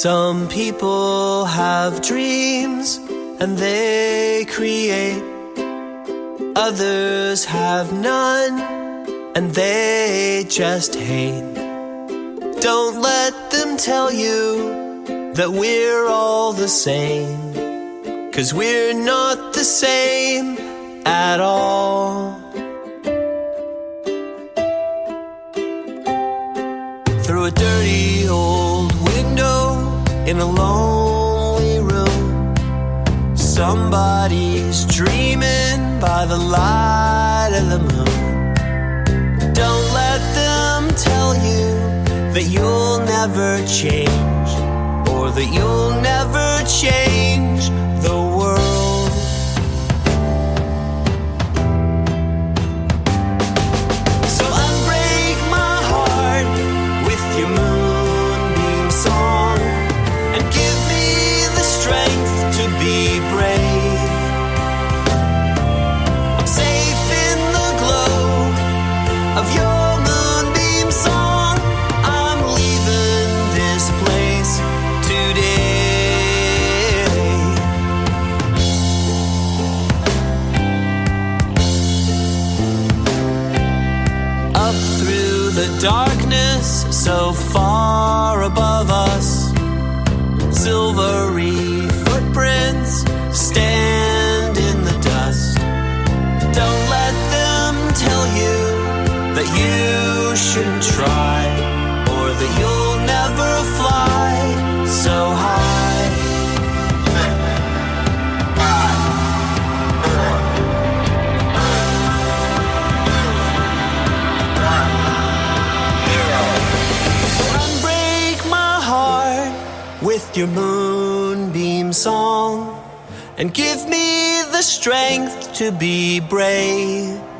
Some people have dreams and they create. Others have none and they just hate. Don't let them tell you that we're all the same, 'cause we're not the same at all. Through a dirty old window in a lonely room, somebody's dreaming by the light of the moon. Don't let them tell you that you'll never change, or that you'll never change the world. So unbreak my heart with your moonbeam song, and give me the strength to be brave. I'm safe in the glow of your moonbeam song. I'm leaving this place today. Up through the darkness so far above us, silvery footprints stand in the dust. Don't let them tell you that you shouldn't try, or that you'll never fly so high. 5, 4, 3, 2, 1, 0. Unbreak my heart with your moonbeam song, and give me the strength to be brave.